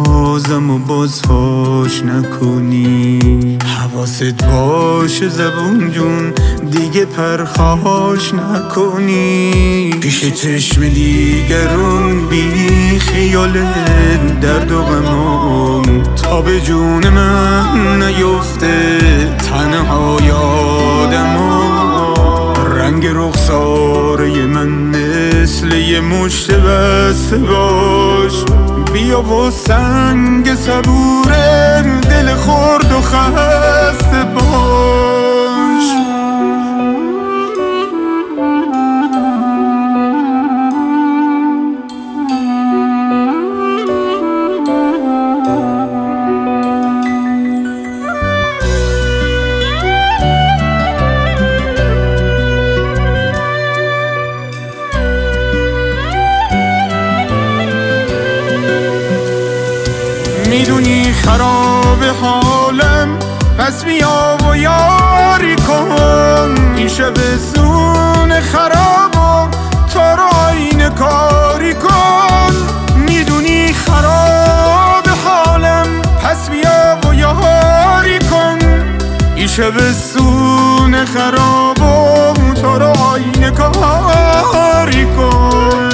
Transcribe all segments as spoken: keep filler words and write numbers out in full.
رازم و باز فاش نکنی. حواست باشه زبون جون دیگه پرخاش نکنی. پیش چشم دیگرون بی خیالت درد و غمام تا به جون من نیفته تنها یادمو. رنگ رخساره من مثل یه مشت بسته باش. بیا و سنگ صبور دل خورد و خسته باش. میدونی خراب حالم پس بیا و یاری کن. این شب زون خرابو تا رو آینه کاری کن. میدونی خراب حالم پس بیا و یاری کن. این شب زون خرابو تا رو آینه کاری کن.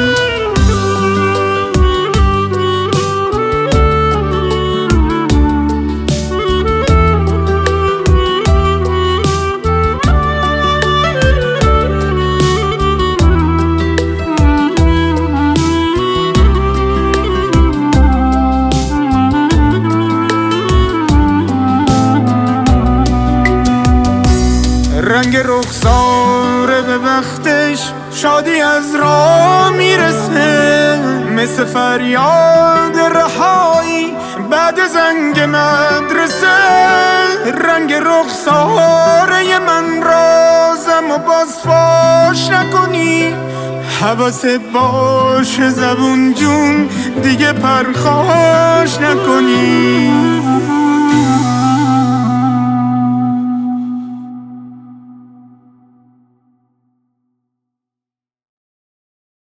رنگ رخساره به وقتش شادی از راه میرسه. مثل فریاد رهایی بعد زنگ مدرسه. رنگ رخساره من رازم و باز فاش نکنی. حواست باشه زبون جون دیگه پرخاش نکنی.